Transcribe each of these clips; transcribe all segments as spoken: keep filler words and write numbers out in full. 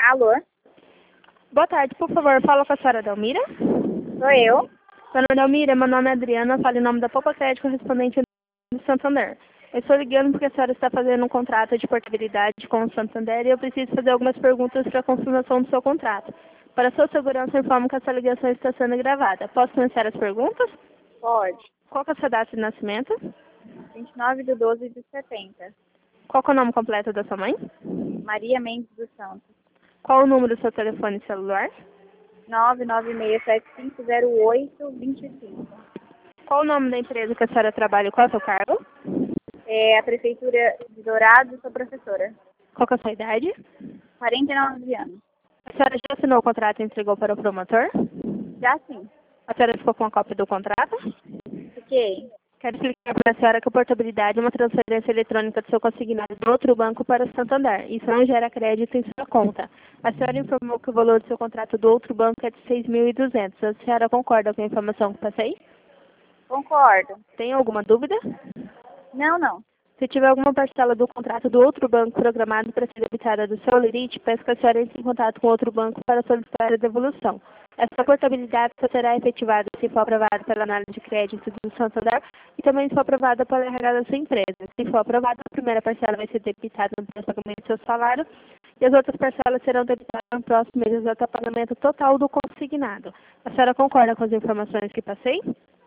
Alô? Boa tarde, por favor, fala com a senhora Delmira. Sou eu. Dona Delmira, meu nome é Adriana, falo em nome da Poupa Crédito correspondente do Santander. Eu estou ligando porque a senhora está fazendo um contrato de portabilidade com o Santander e eu preciso fazer algumas perguntas para a confirmação do seu contrato. Para sua segurança, informo que essa ligação está sendo gravada. Posso começar as perguntas? Pode. Qual que é a sua data de nascimento? vinte e nove de doze de setenta. Qual que é o nome completo da sua mãe? Maria Mendes dos Santos. Qual o número do seu telefone celular? nove nove seis sete cinco zero oito dois cinco. Qual o nome da empresa que a senhora trabalha e qual é o seu cargo? É a Prefeitura de Dourados, sou professora. Qual que é a sua idade? quarenta e nove anos. A senhora já assinou o contrato e entregou para o promotor? Já sim. A senhora ficou com a cópia do contrato? Fiquei. Quero explicar para a senhora que a portabilidade é uma transferência eletrônica do seu consignado de outro banco para o Santander. Isso não gera crédito em sua conta. A senhora informou que o valor do seu contrato do outro banco é de seis mil e duzentos. A senhora concorda com a informação que passei? Concordo. Tem alguma dúvida? Não, não. Se tiver alguma parcela do contrato do outro banco programado para ser debitada do seu limite, peço que a senhora entre em contato com outro banco para solicitar a devolução. Essa portabilidade só será efetivada se for aprovada pela análise de crédito do Santander e também se for aprovada pela R H da sua empresa. Se for aprovada, a primeira parcela vai ser debitada no próximo pagamento do seu salário e as outras parcelas serão debitadas no próximo mês até o pagamento total do consignado. A senhora concorda com as informações que passei?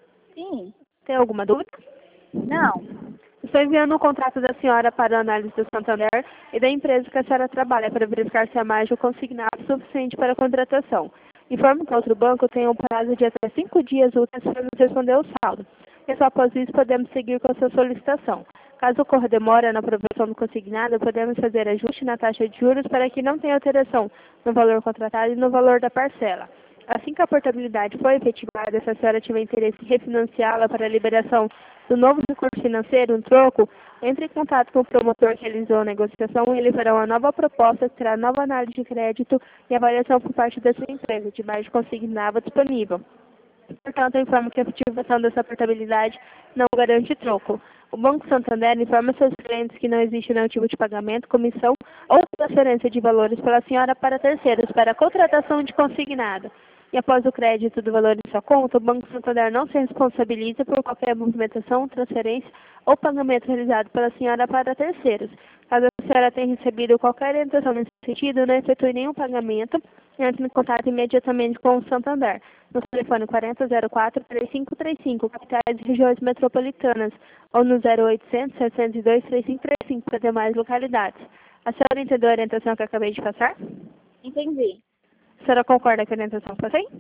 Sim. Tem alguma dúvida? Não. Estou enviando o contrato da senhora para a análise do Santander e da empresa que a senhora trabalha para verificar se há margem consignado suficiente para a contratação. Informo que o outro banco tem um prazo de até cinco dias úteis para nos responder o saldo. E só após isso podemos seguir com a sua solicitação. Caso ocorra demora na aprovação do consignado, podemos fazer ajuste na taxa de juros para que não tenha alteração no valor contratado e no valor da parcela. Assim que a portabilidade for efetivada, se a senhora tiver interesse em refinanciá-la para a liberação do novo recurso financeiro, um troco, entre em contato com o promotor que realizou a negociação e ele fará uma nova proposta que terá nova análise de crédito e avaliação por parte da sua empresa, de mais consignado disponível. Portanto, eu informo que a efetivação dessa portabilidade não garante troco. O Banco Santander informa seus clientes que não existe nenhum tipo de pagamento, comissão ou transferência de valores pela senhora para terceiros para a contratação de consignado. E após o crédito do valor em sua conta, o Banco Santander não se responsabiliza por qualquer movimentação, transferência ou pagamento realizado pela senhora para terceiros. Caso a senhora tenha recebido qualquer orientação nesse sentido, não efetue nenhum pagamento e entre em contato imediatamente com o Santander, no telefone quarenta zero quatro, três cinco três cinco, capitais e regiões metropolitanas, ou no zero oitocentos, setecentos e dois, três cinco três cinco para demais localidades. A senhora entendeu a orientação que eu acabei de passar? Entendi. A senhora concorda com a orientação que passei?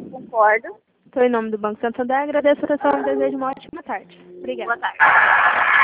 Concordo. Estou em nome do Banco Santander, agradeço a atenção e desejo uma ótima tarde. Obrigada. Boa tarde.